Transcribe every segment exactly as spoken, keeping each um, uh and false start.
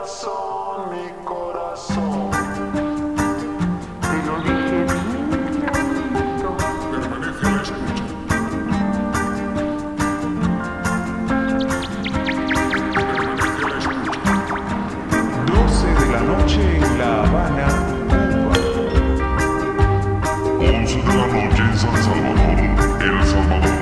corazón, mi corazón. Te lo dije bien clarito. Permanece a la escucha. Permanece a la escucha. doce de la noche en La Habana, Cuba. once de la noche en San Salvador, El Salvador.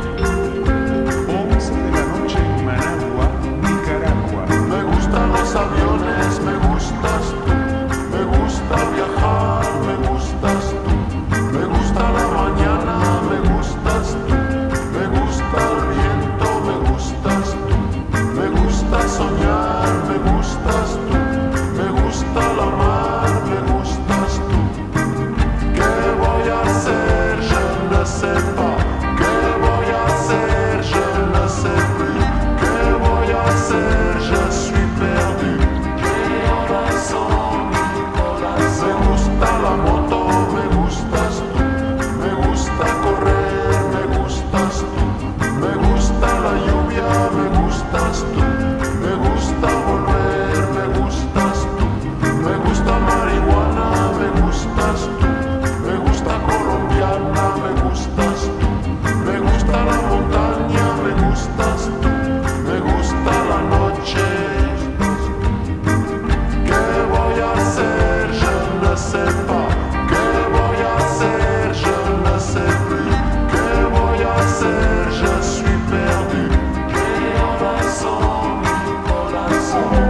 once de la noche en Managua, Nicaragua. Me gustan los aviones, me gustas tú. Me gusta viajar, me gustas tú. Me gusta la mañana, me gustas tú. Me gusta el viento, me gustas tú. Me gusta soñar, me gustas tú. Me gusta la mar, me gustas tú. ¿Qué voy a hacer? Je ne sais pas. ¿Qué voy a hacer? Je ne sais plus. ¿Qué voy a hacer? Je suis perdu. Corazón, mi corazón. Me gusta la moto, me gustas tú. Me gusta correr, me gustas tú. Me gusta la lluvia, me gustas tú. Me gusta volver, me gustas tú. Me gusta marihuana, me gustas tú. Me gusta colombiana, me gustas tú. Me gusta la montaña, me gustas tú. Me gusta la noche. ¿Qué voy a hacer? Je ne sais pas. ¿Qué voy a hacer? Je ne sais plus. ¿Qué voy a hacer? Je suis perdu. Corazón, mi corazón.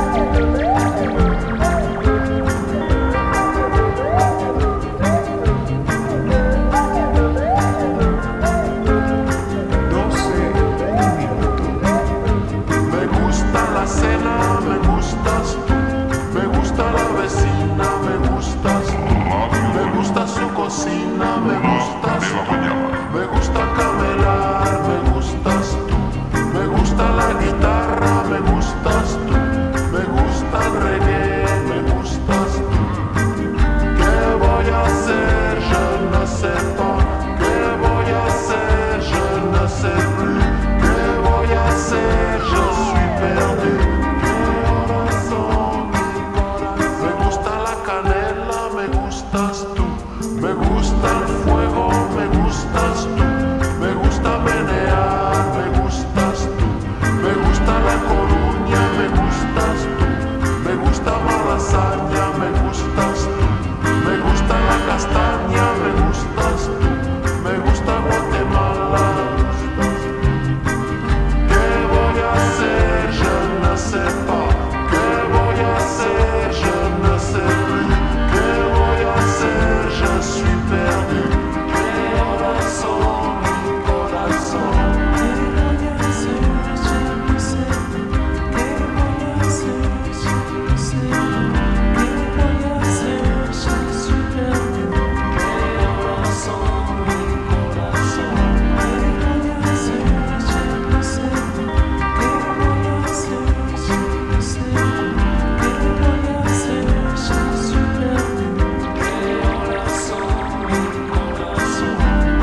doce, un minuto. Me gusta la cena, me gustas tú. Me gusta la vecina, me gustas tú. Me gusta su cocina, me gustas De la tú. mañana. Me gusta camelar, me gustas tú. Me gusta la guitarra, me gustas tú. Me gusta el reggae, me gustas tú. ¿Qué voy a hacer? Je ne sais pas. ¿Qué voy a hacer? Je ne sais plus. ¿Qué voy a hacer? Je suis perdu. Corazón, mi corazón. Me gusta la canela, me gustas tú. Me gusta el fuego, me gustas tú. Me gusta menear, me gustas tú. Me gusta la Coruña, me gustas tú. Me gusta Malasaña, me gustas tú. Me gusta la castaña, me gustas tú. Me gusta Guatemala, me gustas tú. ¿Qué voy a hacer? Je ne sais pas. ¿Qué voy a hacer? Je ne sais plus. ¿Qué voy a hacer? Je suis perdu. Corazón, mi corazón. Corazón, mi corazón. Corazón, mi corazón.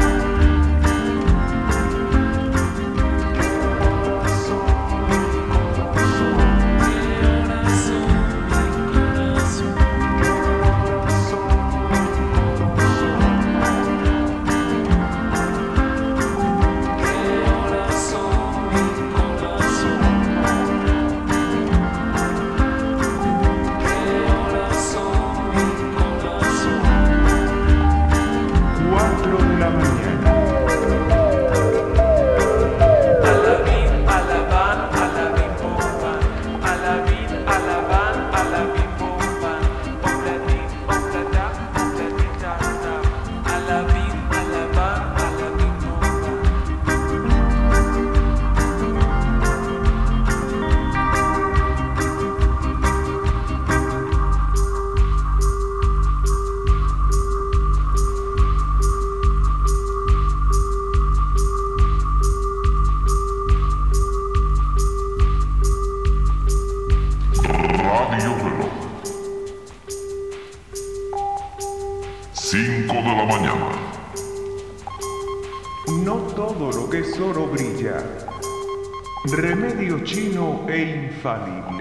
cuatro de la mañana. Alabim, alaban, alabim, bomban. Alabim, alaban, alabim, bomban. Opladim, oplada, opladita, da. Alabim, alaban, alabim, bomban. Radio Reloj. cinco de la mañana. No todo lo que es oro brilla. Remedio chino e infalible.